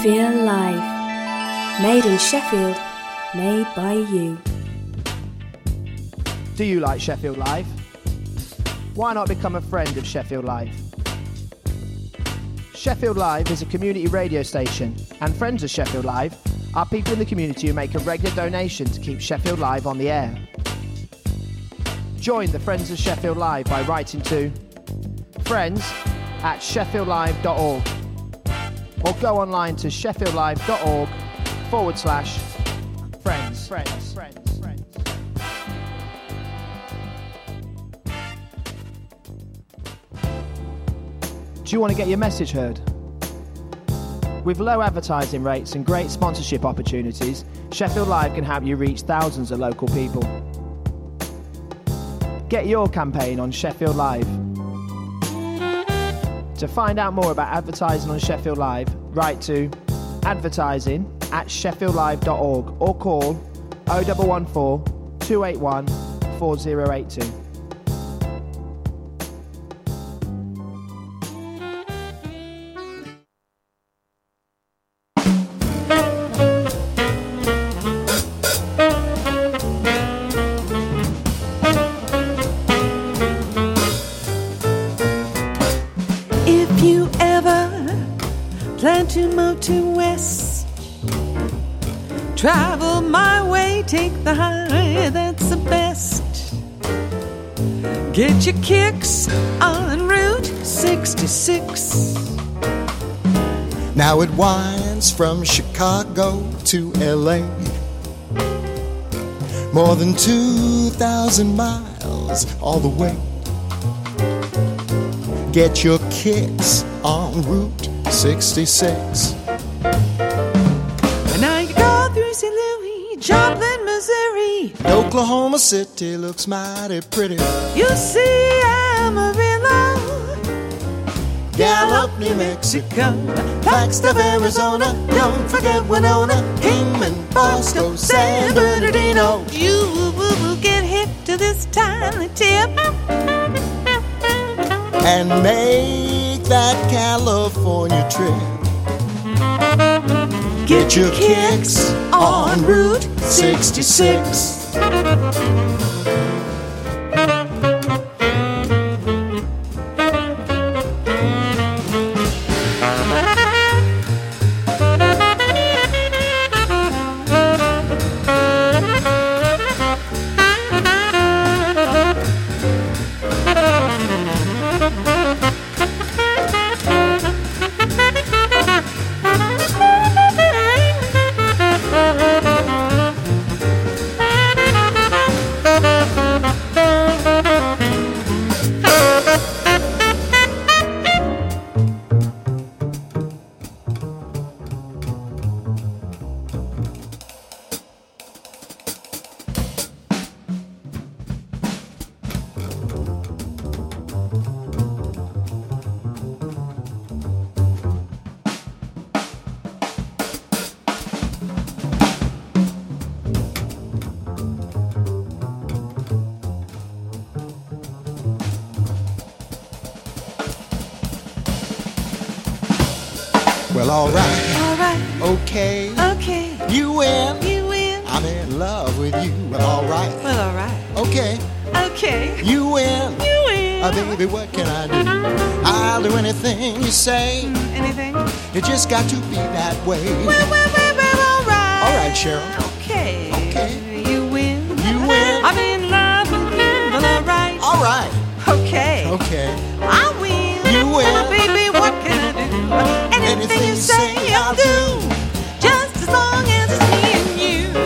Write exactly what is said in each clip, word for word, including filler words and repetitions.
Feel Live. Made in Sheffield, made by you. Do you like Sheffield Live? Why not become a friend of Sheffield Live? Sheffield Live is a community radio station, and friends of Sheffield Live are people in the community who make a regular donation to keep Sheffield Live on the air. Join the Friends of Sheffield Live by writing to friends at sheffield live dot org or go online to sheffield live dot org forward slash friends. Friends, friends, friends. Do you want to get your message heard? With low advertising rates and great sponsorship opportunities, Sheffield Live can help you reach thousands of local people. Get your campaign on Sheffield Live. To find out more about advertising on Sheffield Live, write to advertising at sheffield live dot org or call oh one one four, two eight one, four oh eight two. Plan to move to west, travel my way, take the highway, that's the best. Get your kicks on Route sixty-six. Now it winds from Chicago to L A, more than two thousand miles all the way. Get your kicks on Route sixty-six. And now you go through Saint Louis, Joplin, Missouri. Oklahoma City looks mighty pretty. You see Amarillo, Gallup, New Mexico, Flagstaff, Arizona. Don't forget Winona, Kingman, Bosco, San Bernardino. You will get hip to this tiny tip and make that California trip. Get your kicks on Route sixty-six. Well, all right, all right, okay, okay, you win, you win. I'm in love with you. Well, all right, well, all right, okay, okay, you win, you win. Uh, baby, what can I do? I'll do anything you say. Mm, anything? You just got to be that way. Well, well, well, well, all right, all right, Cheryl. Okay, okay, you win, you win. I'm in love with you. Well, all right, all right, okay, okay, I win, you win, oh, baby, what can I do? Anything, Anything you say, I'll do, just as long as it's me and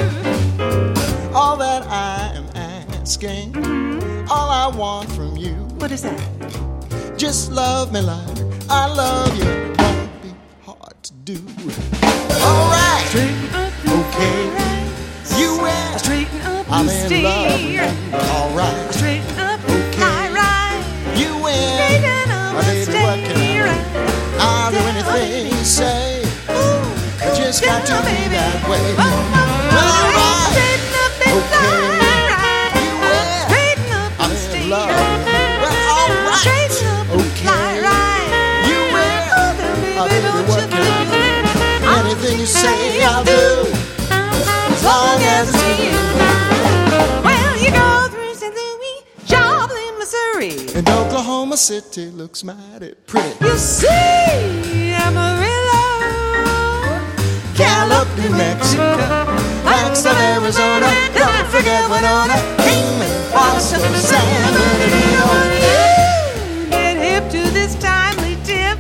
you. All that I am asking, mm-hmm. all I want from you. What is that? Just love me like I love you. It won't be hard to do. All right, straighten up, okay, right. You win. Straighten up, I'm and in love with you. All right, straighten up, okay, right, right. You win. Straighten up, my baby, what can I do? Right. I'll do anything you say. Ooh, I just got to be that way. Oh, oh, oh, all right, straighten up, and okay, right. You win. Straighten up, I'm and in love. Well, all right, straighten up, okay, right. You win. Oh, baby, oh, baby, don't what you can I do? say I'll do, as long as it's me and you. Well, you go through Saint Louis, Joplin, Missouri, and Oklahoma City looks mighty pretty. you see Amarillo, Gallup, New Mexico, Flagstaff, Arizona. Don't forget Winona, Kingman, Boston, San Bernardino. Get hip to this timely tip.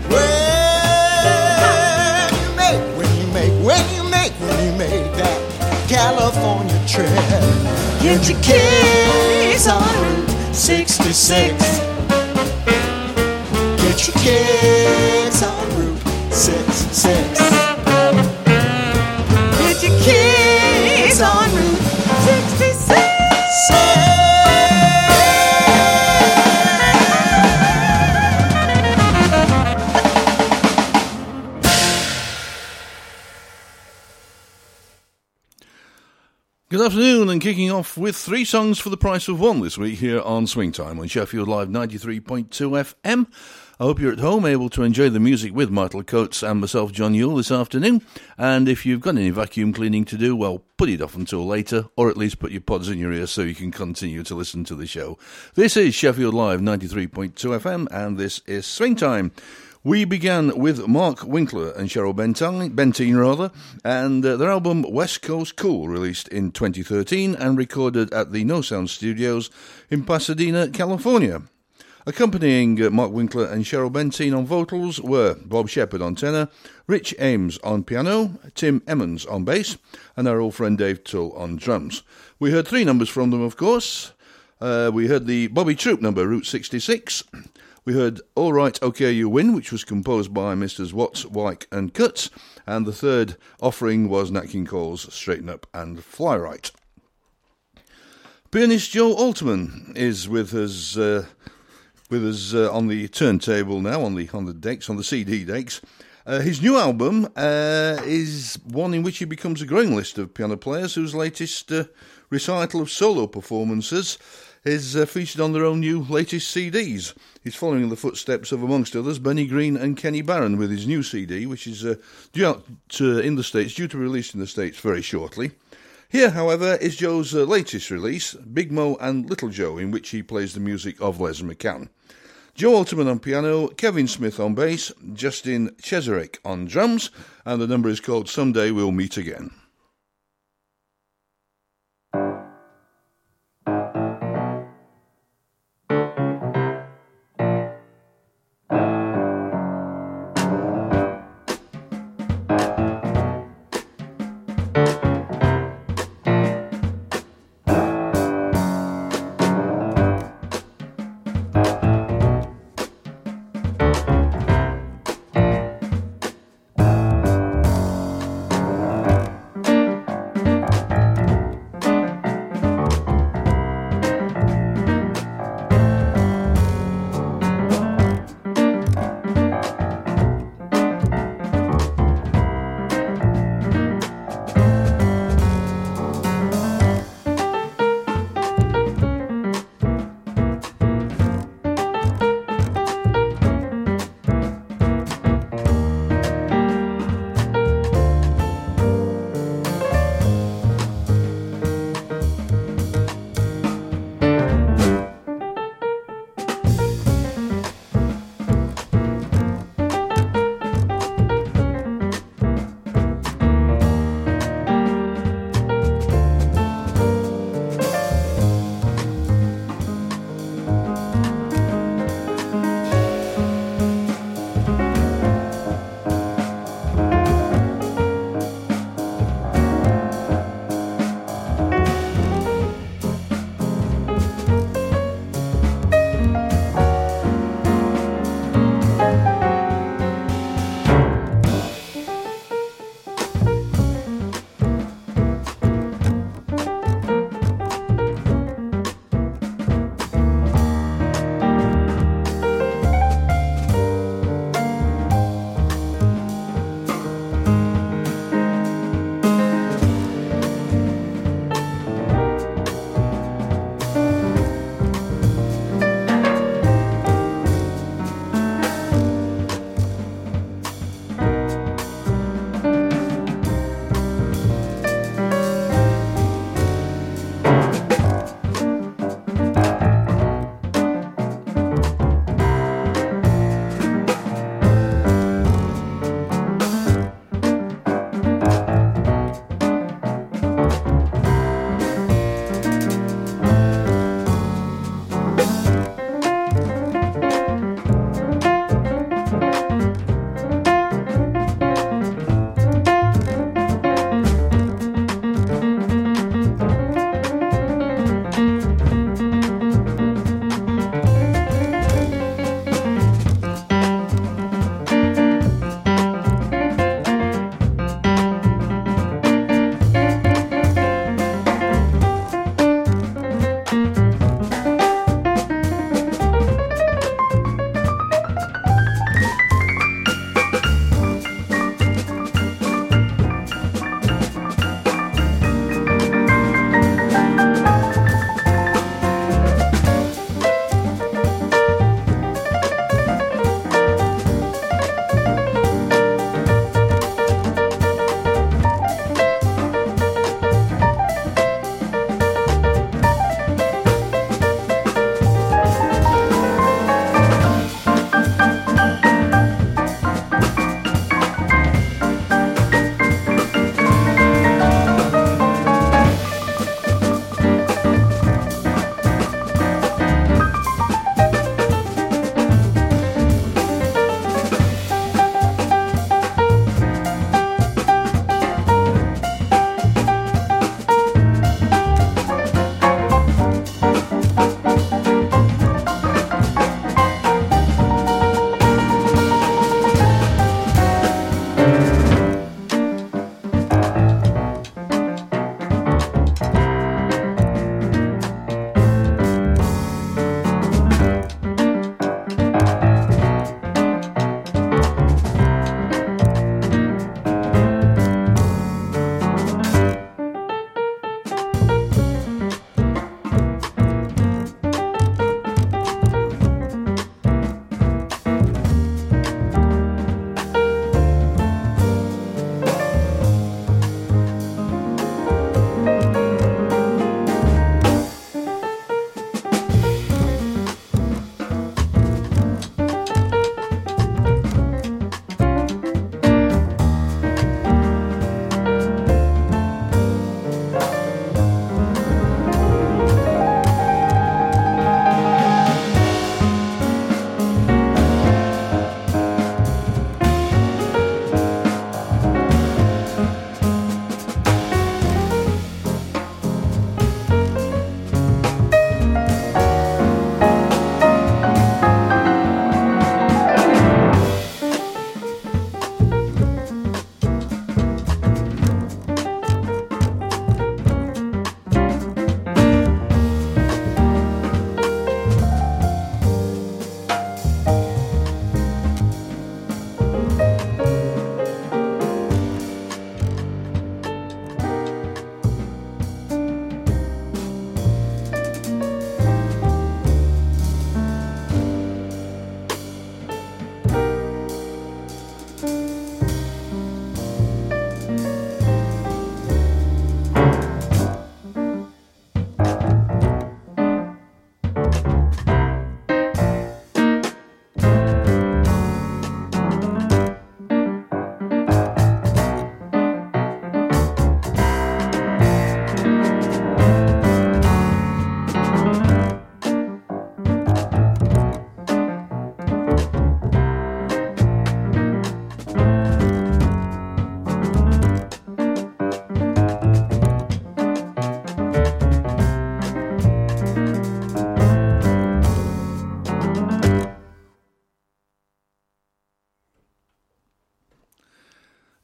When you make, when you make, when you make, when you make that California trip, get your kicks on Route sixty-six. Get your kicks on Route sixty-six. Get your kicks on Route sixty-six. Good afternoon, and kicking off with three songs for the price of one this week here on Swing Time on Sheffield Live ninety-three point two F M. I hope you're at home able to enjoy the music with Myrtle Coates and myself, John Yule, this afternoon. And if you've got any vacuum cleaning to do, well, put it off until later, or at least put your pods in your ears so you can continue to listen to the show. This is Sheffield Live ninety-three point two F M, and this is Swing Time. We began with Mark Winkler and Cheryl Bentine, Bentine rather, and uh, their album West Coast Cool, released in twenty thirteen and recorded at the No Sound Studios in Pasadena, California. Accompanying uh, Mark Winkler and Cheryl Bentine on vocals were Bob Shepherd on tenor, Rich Ames on piano, Tim Emmons on bass, and our old friend Dave Tull on drums. We heard three numbers from them, of course. Uh, we heard the Bobby Troop number, Route sixty-six. We heard All Right, OK You Win, which was composed by Misters Watts, Wyke and Cutts, and the third offering was Nat King Cole's Straighten Up and Fly Right. Pianist Joe Alterman is with us, uh, with us uh, on the turntable now, on the on the decks, on the C D decks. Uh, his new album uh, is one in which he becomes a growing list of piano players whose latest uh, recital of solo performances is uh, featured on their own new latest C Ds. He's following in the footsteps of, amongst others, Benny Green and Kenny Barron with his new C D, which is uh, due out to, in the States, due to release in the States very shortly. Here, however, is Joe's uh, latest release, Big Mo and Little Joe, in which he plays the music of Les McCann. Joe Alterman on piano, Kevin Smith on bass, Justin Cheserek on drums, and the number is called Someday We'll Meet Again.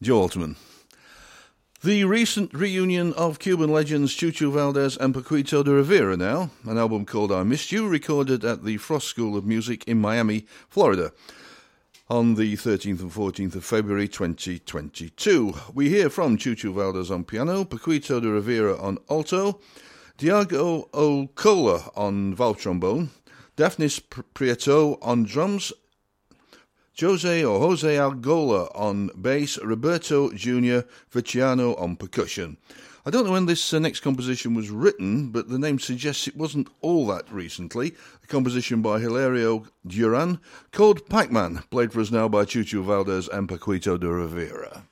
Joe Alterman. The recent reunion of Cuban legends Chucho Valdés and Paquito de Rivera now, an album called I Missed You, recorded at the Frost School of Music in Miami, Florida, on the thirteenth and fourteenth of February twenty twenty-two. We hear from Chucho Valdés on piano, Paquito de Rivera on alto, Diego Ocola on valve trombone, Daphnis Prieto on drums, Jose or Jose Algola on bass, Roberto Junior Viciano on percussion. I don't know when this uh, next composition was written, but the name suggests it wasn't all that recently. A composition by Hilario Duran, called Pac-Man, played for us now by Chucho Valdés and Paquito de Rivera.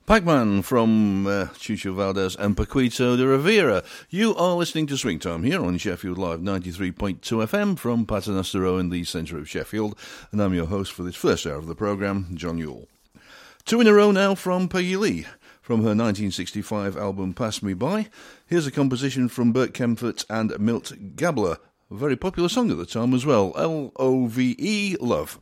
Pac-Man from uh, Chucho Valdez and Paquito de Rivera. You are listening to Swing Time here on Sheffield Live ninety-three point two F M from Paternoster Row in the centre of Sheffield. And I'm your host for this first hour of the programme, John Yule. Two in a row now from Peggy Lee. From her nineteen sixty-five album Pass Me By, here's a composition from Bert Kempfert and Milt Gabler. A very popular song at the time as well, L O V E, Love.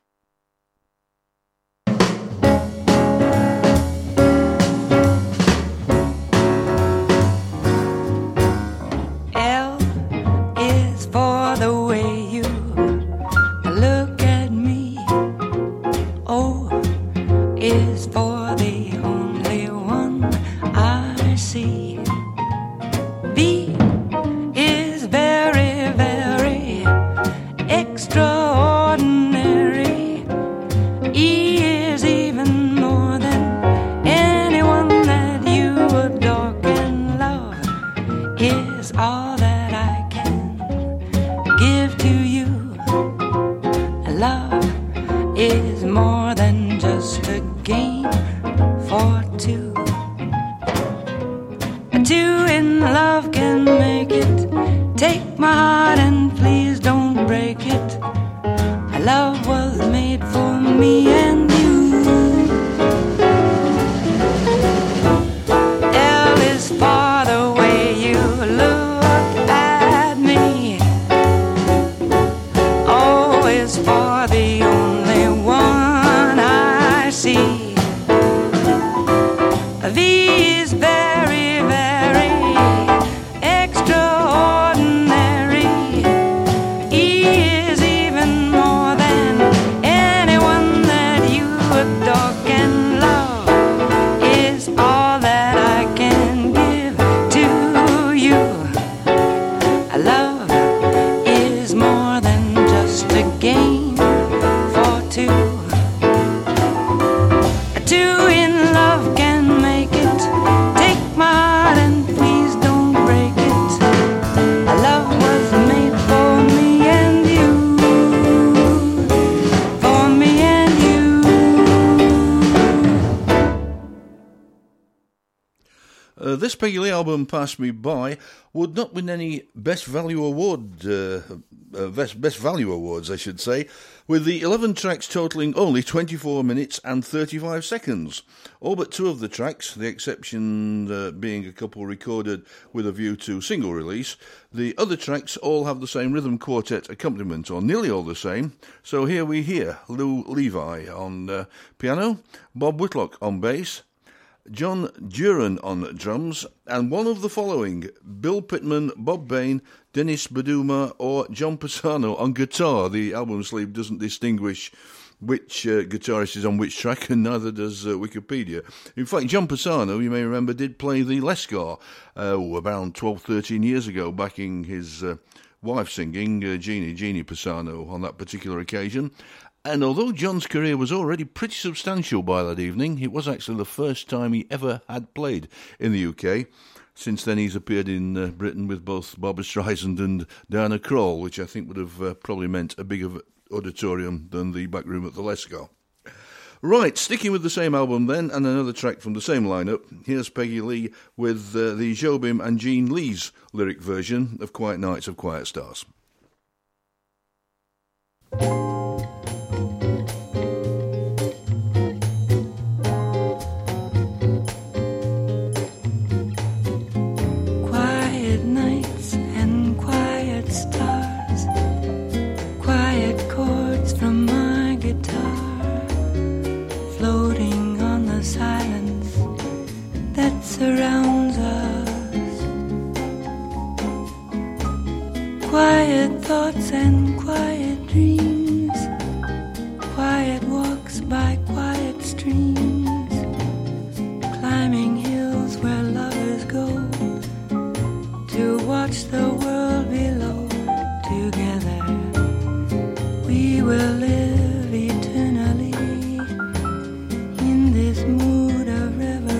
For the way you look at me, O is for the only one I see. V is very, very extraordinary. E is even more than anyone that you adore can love. Is all that I can give to you. Love is more than just a game for two. Two in love can make it. Take my heart and please don't break it. Love was made for me and you. L is for the way you look at me. O is for the only one I see. V is very, very extraordinary. E is even more than anyone that you adore can love. Is all that I can give to you. Love is more than just a game for two. Two in love can make it. Take my heart and please don't break it. Love was made for me and you. For me and you. Uh, this Peggy Lee album, Pass Me By, would not win any Best Value Award, uh, uh, best, best Value Awards, I should say, with the eleven tracks totalling only twenty-four minutes and thirty-five seconds. All but two of the tracks, the exception uh, being a couple recorded with a view to single release. The other tracks all have the same rhythm quartet accompaniment, or nearly all the same. So here we hear Lou Levi on uh, piano, Bob Whitlock on bass, John Duran on drums, and one of the following: Bill Pittman, Bob Bain, Dennis Baduma, or John Pisano on guitar. The album sleeve doesn't distinguish which uh, guitarist is on which track, and neither does uh, Wikipedia. In fact, John Pisano, you may remember, did play the Lescar uh, around twelve, thirteen years ago, backing his uh, wife singing, uh, Jeannie, Jeannie Pisano, on that particular occasion. And although John's career was already pretty substantial by that evening, it was actually the first time he ever had played in the U K. Since then, he's appeared in uh, Britain with both Barbra Streisand and Diana Krall, which I think would have uh, probably meant a bigger auditorium than the back room at the Lescar. Right, sticking with the same album then, and another track from the same lineup, here's Peggy Lee with uh, the Jobim and Jean Lee's lyric version of Quiet Nights of Quiet Stars. Surrounds us. Quiet thoughts and quiet dreams. Quiet walks by quiet streams. Climbing hills where lovers go to watch the world below. Together we will live eternally in this mood of reverie.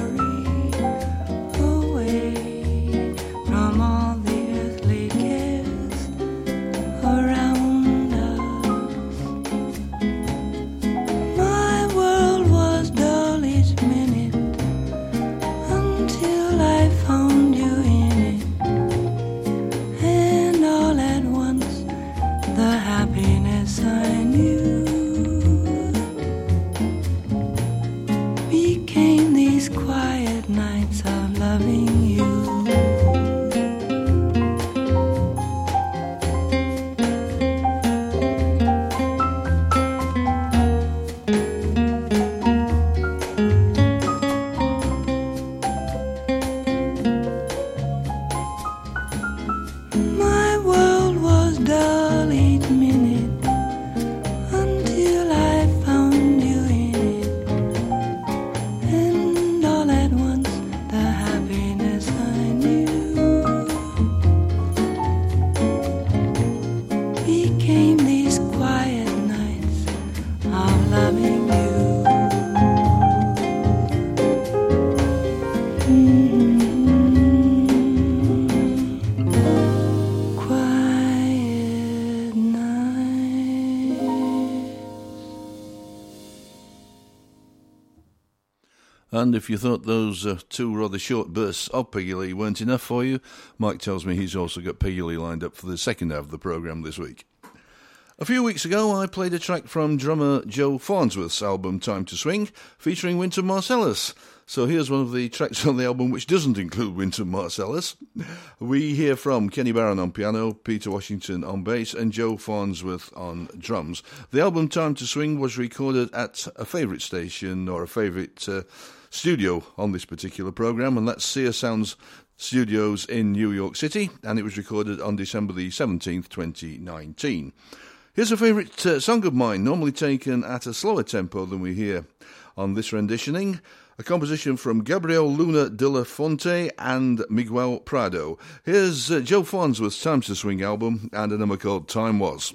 And if you thought those uh, two rather short bursts of Peggy Lee weren't enough for you, Mike tells me he's also got Peggy Lee lined up for the second half of the programme this week. A few weeks ago, I played a track from drummer Joe Farnsworth's album Time to Swing, featuring Wynton Marsalis. So here's one of the tracks on the album which doesn't include Wynton Marsalis. We hear from Kenny Barron on piano, Peter Washington on bass, and Joe Farnsworth on drums. The album Time to Swing was recorded at a favourite station, or a favourite uh, studio on this particular programme, and that's Sear Sounds Studios in New York City, and it was recorded on December the seventeenth, twenty nineteen. Here's a favourite uh, song of mine, normally taken at a slower tempo than we hear on this renditioning, a composition from Gabriel Luna de la Fonte and Miguel Prado. Here's uh, Joe Farnsworth's Time to Swing album and a number called Time Was.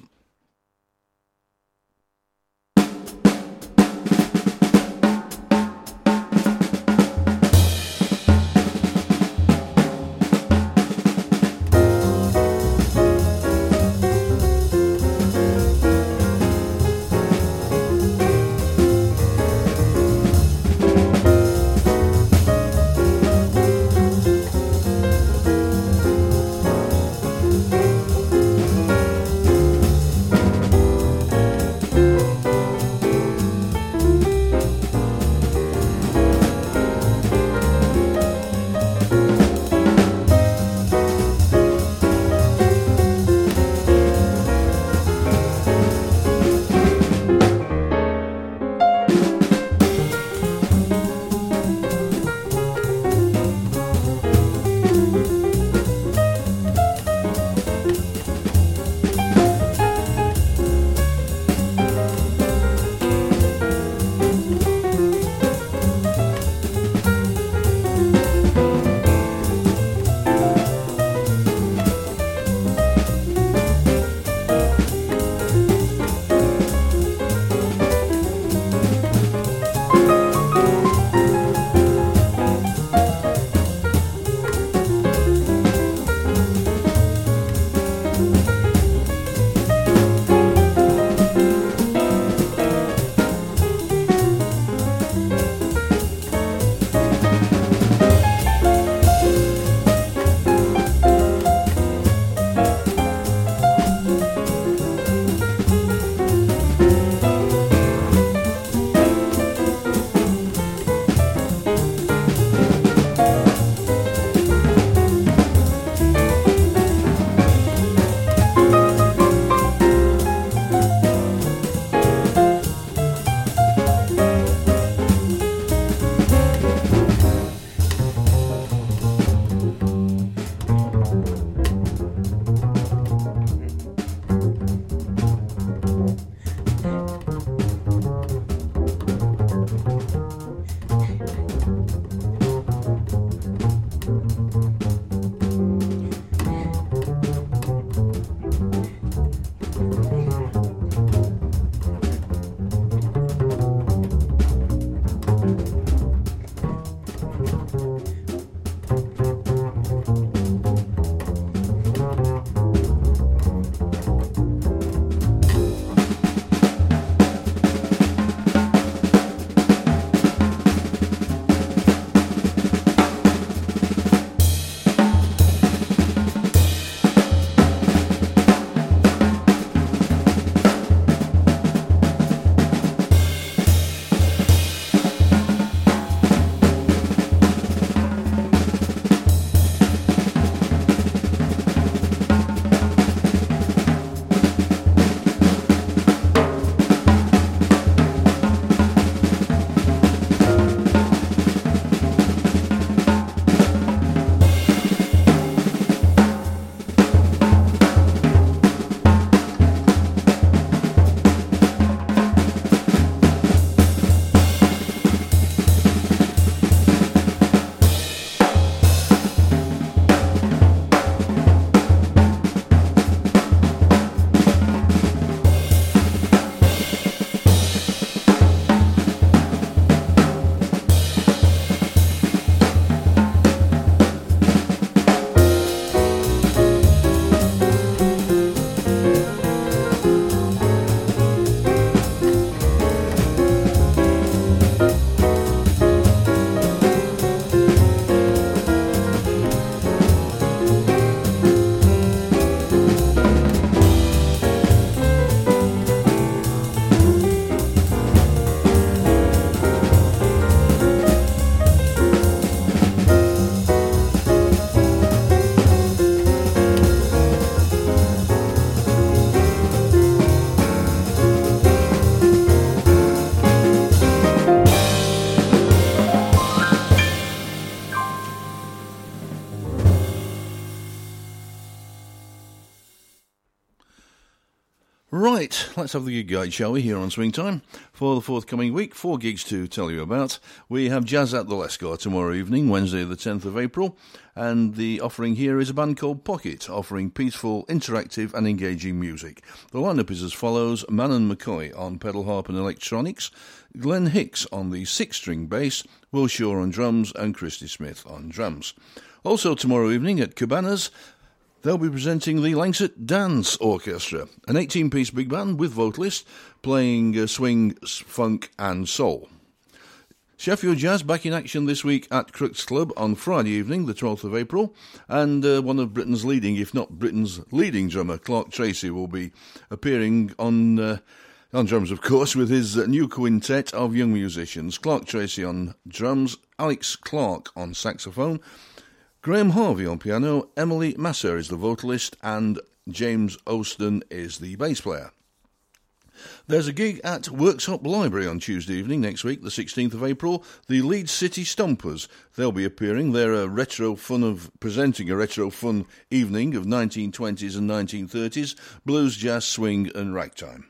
Right, let's have the gig guide, shall we, here on Swing Time. For the forthcoming week, four gigs to tell you about. We have Jazz at the Lescar tomorrow evening, Wednesday the tenth of April, and the offering here is a band called Pocket, offering peaceful, interactive and engaging music. The lineup is as follows: Manon McCoy on pedal harp and electronics, Glenn Hicks on the six-string bass, Will Shaw on drums and Christy Smith on drums. Also tomorrow evening at Cabanas, they'll be presenting the Langsett Dance Orchestra, an eighteen-piece big band with vocalists playing uh, swing, funk and soul. Sheffield Jazz back in action this week at Crooks Club on Friday evening, the twelfth of April, and uh, one of Britain's leading, if not Britain's leading drummer, Clark Tracy, will be appearing on uh, on drums, of course, with his uh, new quintet of young musicians. Clark Tracy on drums, Alex Clark on saxophone, Graham Harvey on piano, Emily Masser is the vocalist, and James Austin is the bass player. There's a gig at Worksop Library on Tuesday evening next week, the sixteenth of April, the Leeds City Stompers. They'll be appearing. They're a retro fun of presenting a retro fun evening of nineteen twenties and nineteen thirties, blues, jazz, swing and ragtime.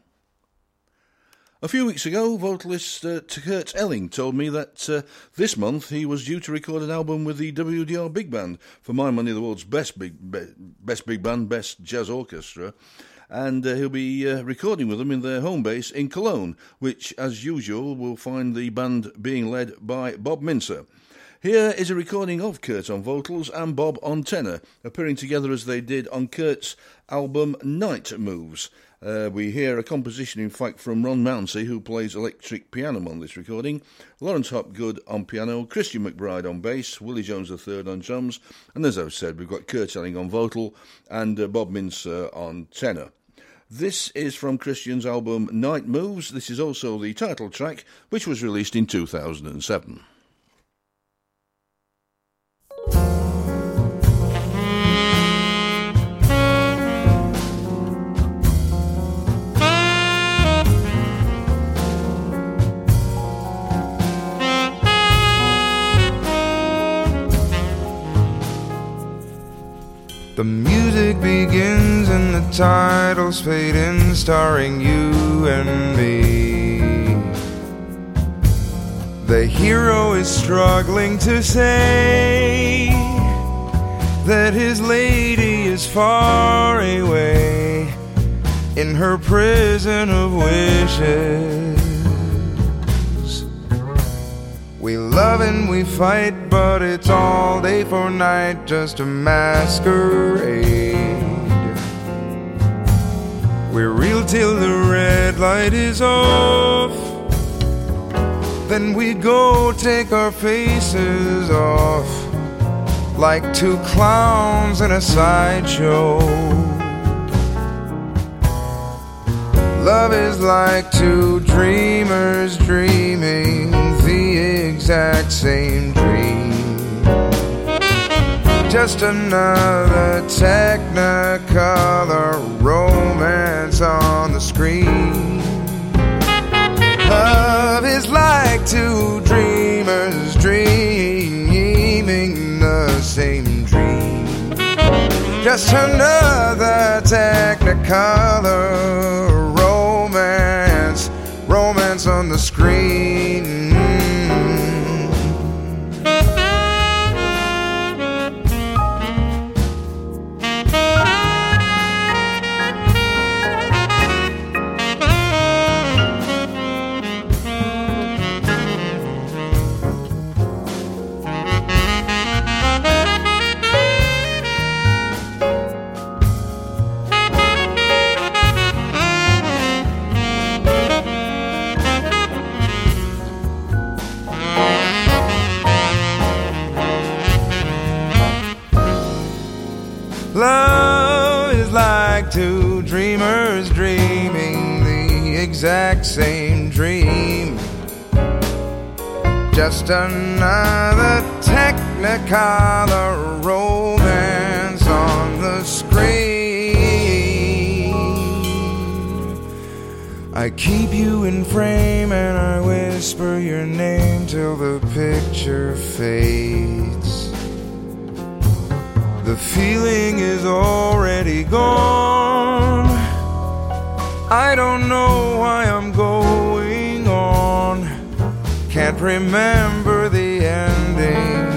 A few weeks ago, vocalist uh, Kurt Elling told me that uh, this month he was due to record an album with the W D R Big Band, for my money the world's best big be, best big band, best jazz orchestra, and uh, he'll be uh, recording with them in their home base in Cologne, which, as usual, will find the band being led by Bob Mincer. Here is a recording of Kurt on vocals and Bob on tenor, appearing together as they did on Kurt's album Night Moves. Uh, we hear a composition, in fact, from Ron Mounsey, who plays electric piano on this recording, Lawrence Hopgood on piano, Christian McBride on bass, Willie Jones the third on drums, and as I've said, we've got Kurt Elling on vocal and uh, Bob Mincer on tenor. This is from Christian's album Night Moves. This is also the title track, which was released in two thousand seven. The music begins and the titles fade in, starring you and me. The hero is struggling to say that his lady is far away in her prison of wishes. We love and we fight, but it's all day for night, just a masquerade. We're real till the red light is off, then we go take our faces off like two clowns in a sideshow. Love is like two dreamers dreaming the exact same dream, just another technicolor romance on the screen. Love is like two dreamers dreaming the same dream, just another technicolor romance, romance on the screen. Love is like two dreamers dreaming the exact same dream, just another technicolor romance on the screen. I keep you in frame and I whisper your name till the picture fades. The feeling is already gone, I don't know why I'm going on. Can't remember the ending.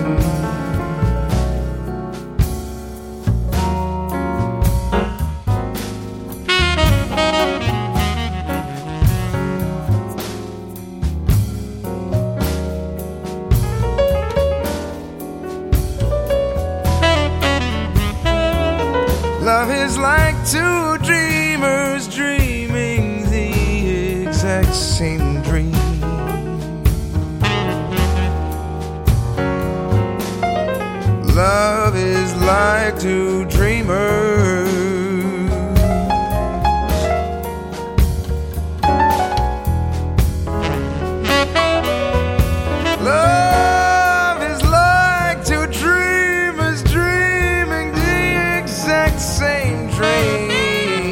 Love is like two dreamers dreaming the exact same dream. Love is like two dreamers. Love is like two dreamers dreaming the exact same dream.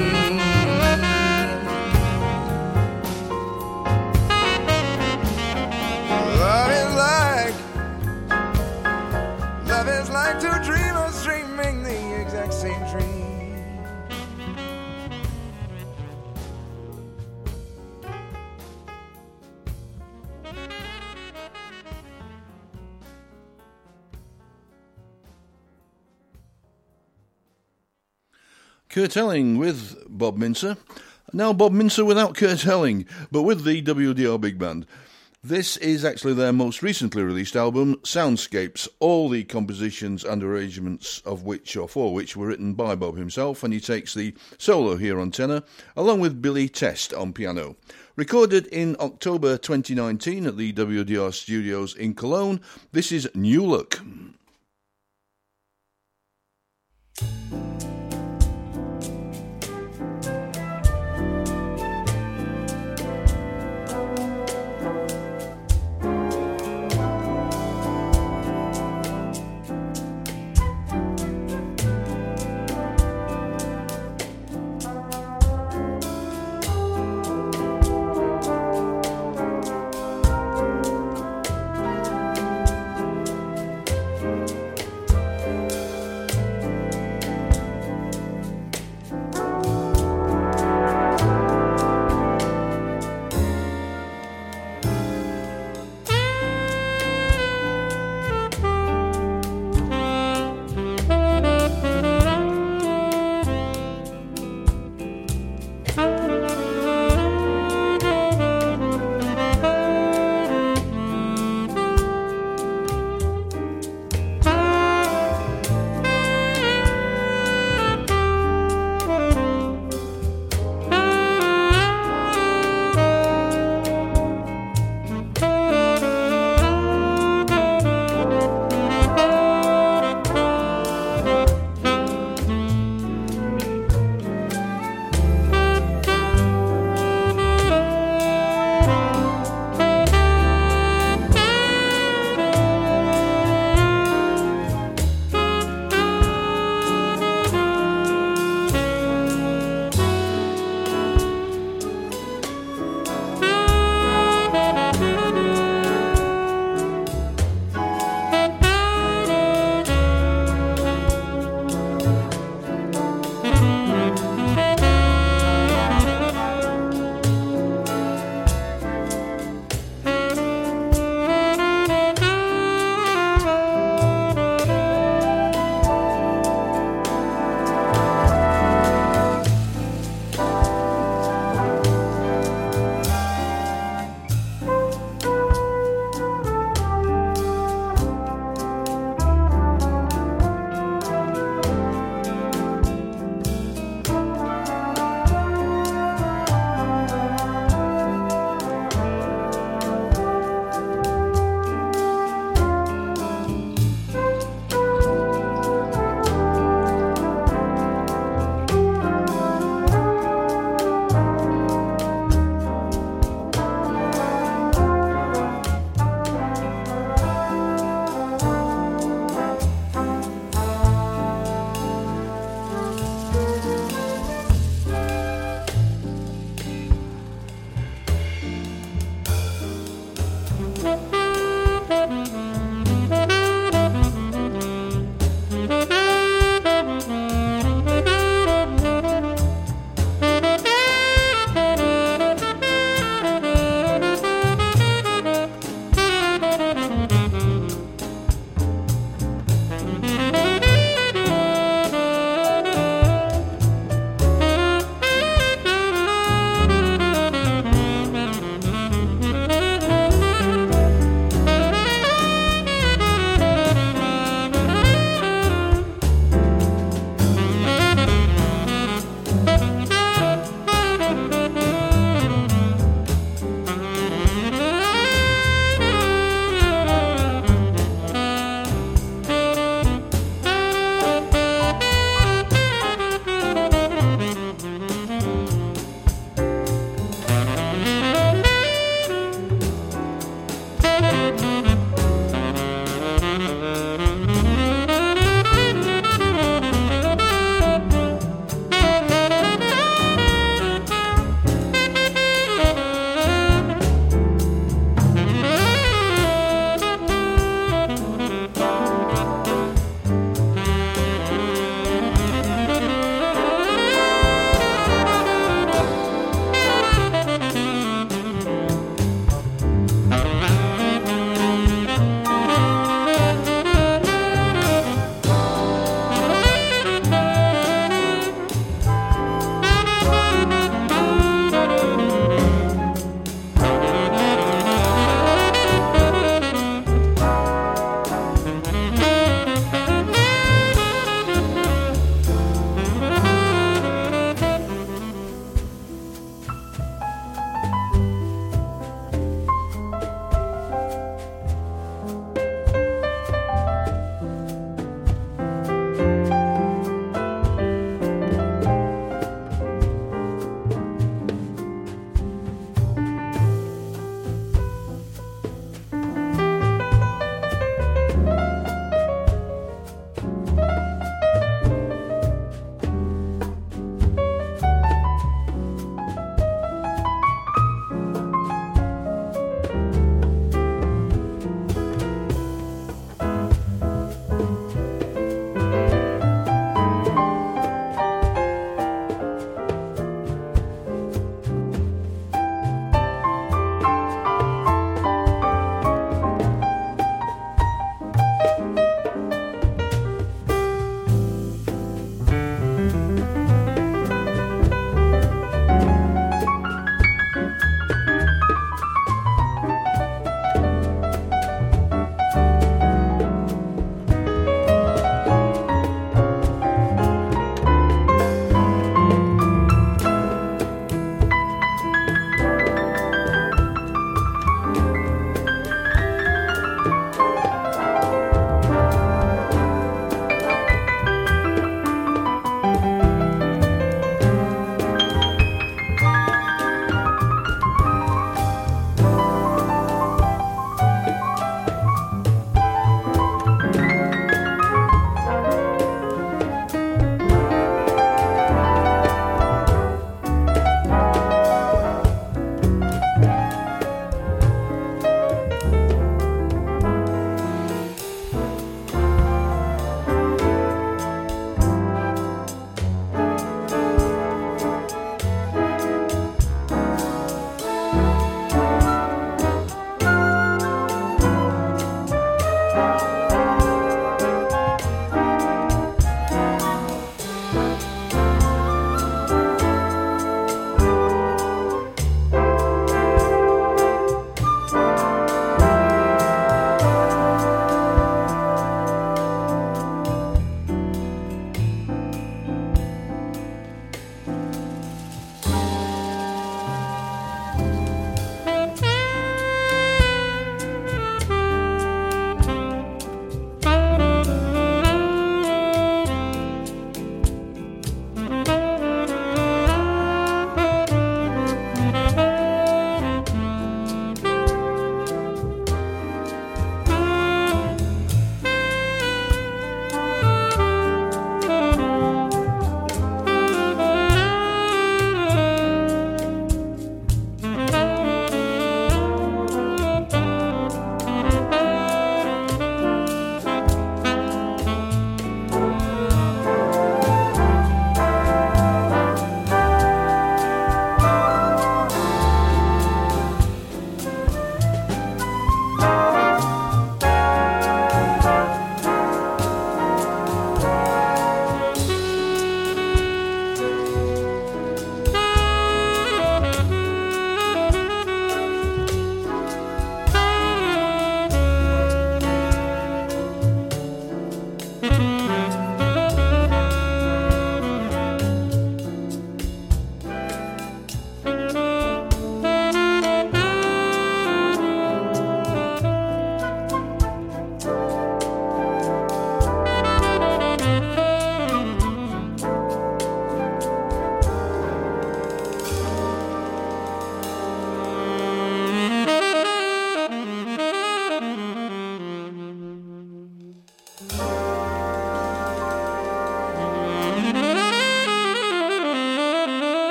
Love is like Love is like two dreamers dreaming the exact same dream. Kurt Elling with Bob Mincer. Now Bob Mincer without Kurt Elling, but with the W D R Big Band. This is actually their most recently released album, Soundscapes, all the compositions and arrangements of which, or for which, were written by Bob himself, and he takes the solo here on tenor, along with Billy Test on piano. Recorded in October twenty nineteen at the W D R studios in Cologne, this is New Look.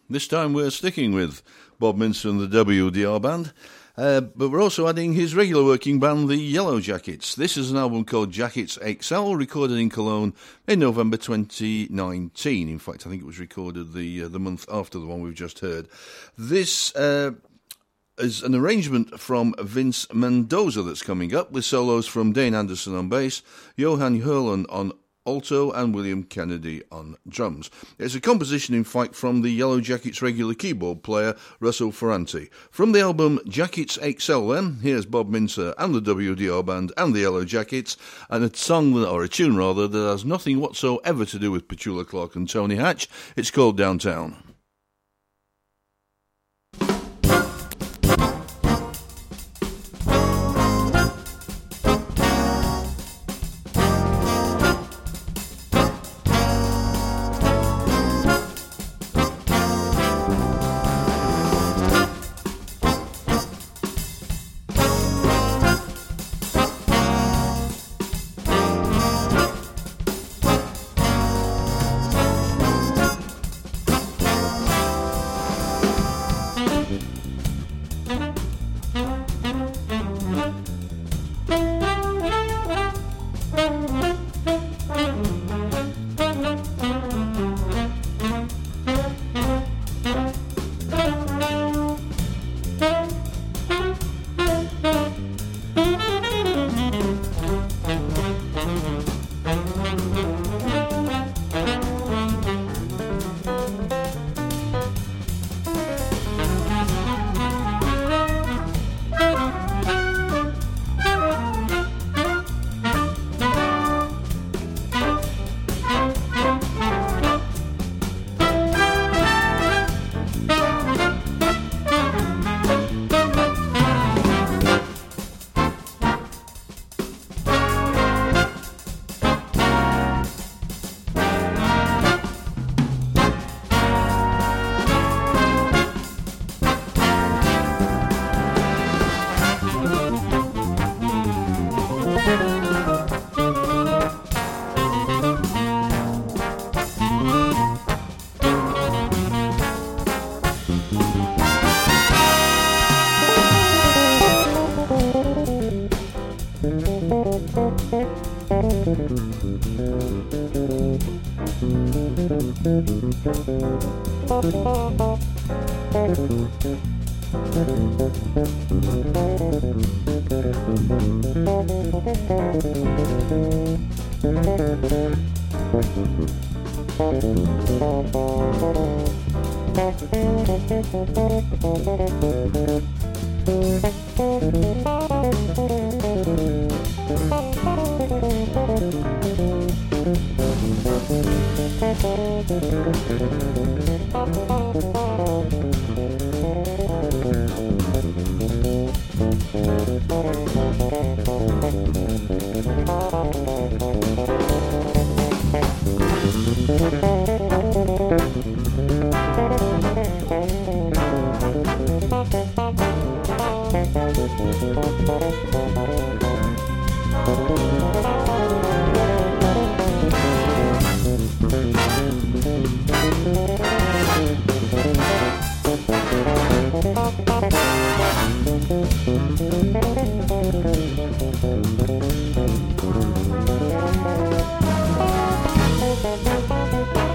This time we're sticking with Bob Minster and the W D R Band, uh, but we're also adding his regular working band, the Yellow Jackets. This is an album called Jackets X L, recorded in Cologne in November twenty nineteen. In fact, I think it was recorded the uh, the month after the one we've just heard. This uh, is an arrangement from Vince Mendoza that's coming up, with solos from Dane Anderson on bass, Johan Hurlund on alto, and William Kennedy on drums. It's a composition, in fact, from the Yellow Jackets regular keyboard player, Russell Ferranti. From the album Jackets X L, then, here's Bob Minster and the W D R Band and the Yellow Jackets, and a song, that, or a tune rather, that has nothing whatsoever to do with Petula Clark and Tony Hatch. It's called Downtown. Thank you.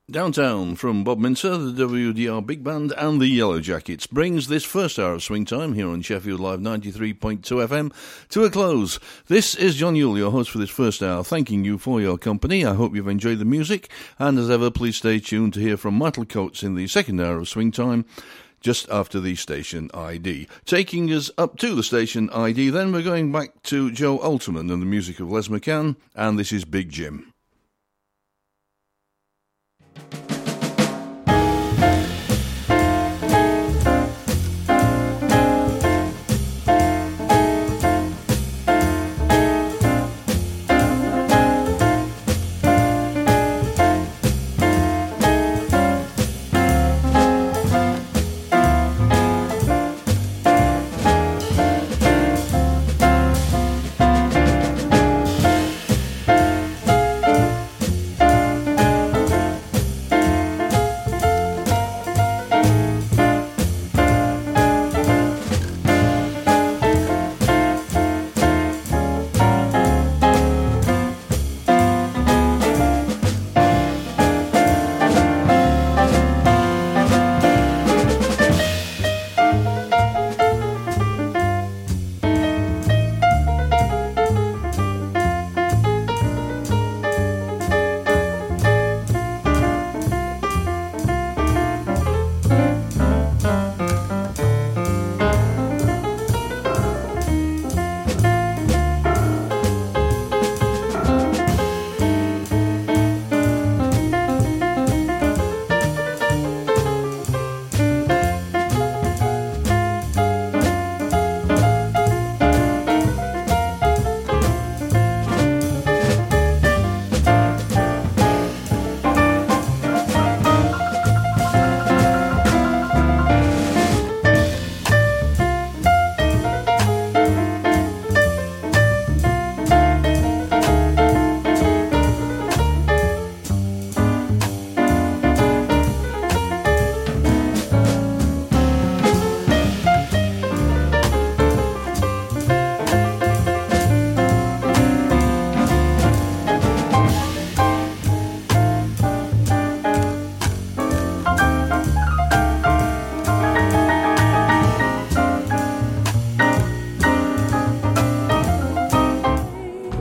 Downtown from Bob Minter, the W D R Big Band and the Yellow Jackets brings this first hour of Swing Time here on Sheffield Live ninety-three point two F M to a close. This is John Yule, your host for this first hour, thanking you for your company. I hope you've enjoyed the music, and as ever, please stay tuned to hear from Michael Coates in the second hour of Swing Time, just after the station I D. Taking us up to the station I D, then we're going back to Joe Alterman and the music of Les McCann, and this is Big Jim.